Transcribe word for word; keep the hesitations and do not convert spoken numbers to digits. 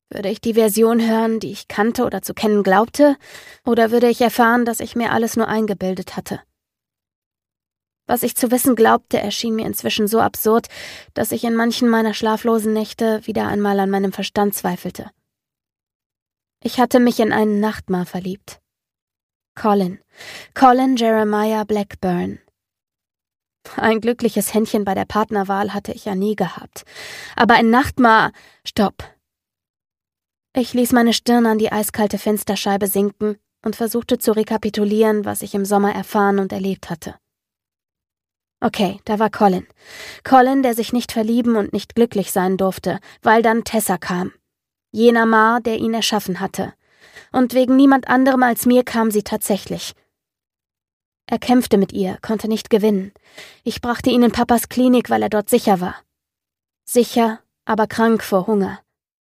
Würde ich die Version hören, die ich kannte oder zu kennen glaubte, oder würde ich erfahren, dass ich mir alles nur eingebildet hatte? Was ich zu wissen glaubte, erschien mir inzwischen so absurd, dass ich in manchen meiner schlaflosen Nächte wieder einmal an meinem Verstand zweifelte. Ich hatte mich in einen Nachtmar verliebt. Colin. Colin Jeremiah Blackburn. Ein glückliches Händchen bei der Partnerwahl hatte ich ja nie gehabt. Aber ein Nachtmar... Stopp. Ich ließ meine Stirn an die eiskalte Fensterscheibe sinken und versuchte zu rekapitulieren, was ich im Sommer erfahren und erlebt hatte. Okay, da war Colin. Colin, der sich nicht verlieben und nicht glücklich sein durfte, weil dann Tessa kam. Jener Mar, der ihn erschaffen hatte. Und wegen niemand anderem als mir kam sie tatsächlich. Er kämpfte mit ihr, konnte nicht gewinnen. Ich brachte ihn in Papas Klinik, weil er dort sicher war. Sicher, aber krank vor Hunger.